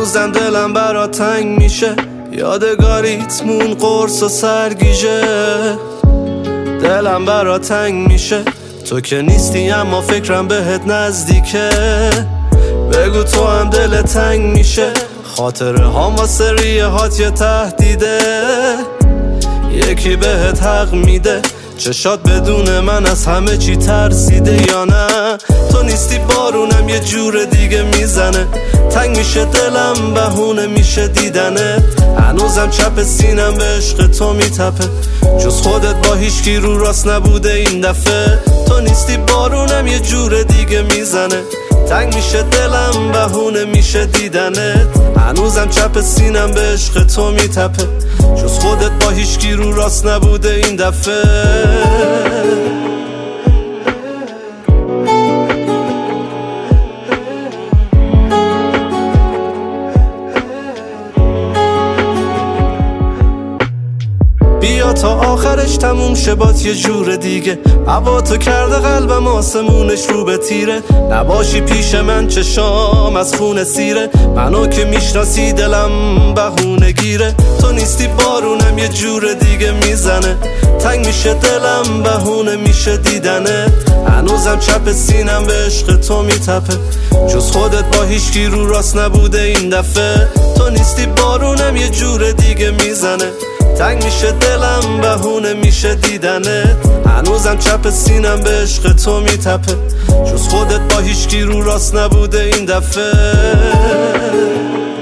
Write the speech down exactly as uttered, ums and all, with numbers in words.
هنوزم دلم برا تنگ میشه، یادگاریت مون قرص و سرگیجه. دلم برا تنگ میشه، تو که نیستی اما فکرم بهت نزدیکه. بگو تو هم دل تنگ میشه، خاطره هام واسه ریه هات یه تهدیده. یکی بهت حق میده، چشات بدون من از همه چی ترسیده یا نه؟ تو نیستی بارونم یه جور دیگه میزنه، تنگ میشه دلم بهونه میشه دیدنت. هنوزم چپ سینم به عشق تو میتپه، جز خودت با هیچکی رو راست نبوده این دفعه. تو نیستی بارونم یه جور دیگه میزنه، تنگ میشه دلم بهونه میشه دیدنت. هنوزم چپ سینم به عشق تو میتپه، جز خودت با هیچکی رو راست نبوده این دفعه. بیا تا آخرش تموم شه بات یه جور دیگه. هوا تو کرده قلبم آسمونش رو به تیره، نباشی پیش من چشام از خون سیره. منو که میشناسی دلم بهونه گیره، تو نیستی بارونم یه جور دیگه میزنه، تنگ میشه دلم بهونه میشه دیدنت. هنوزم چپ سینم به عشق تو میتپه، جز خودت با هیچکی رو راست نبوده این دفعه. تو نیستی بارونم یه جور دیگه میزنه، تنگ میشه دلم بهونه میشه دیدنت. هنوزم چپ سینم به عشق تو میتپه، جز خودت با هیچکی رو راست نبوده این دفعه.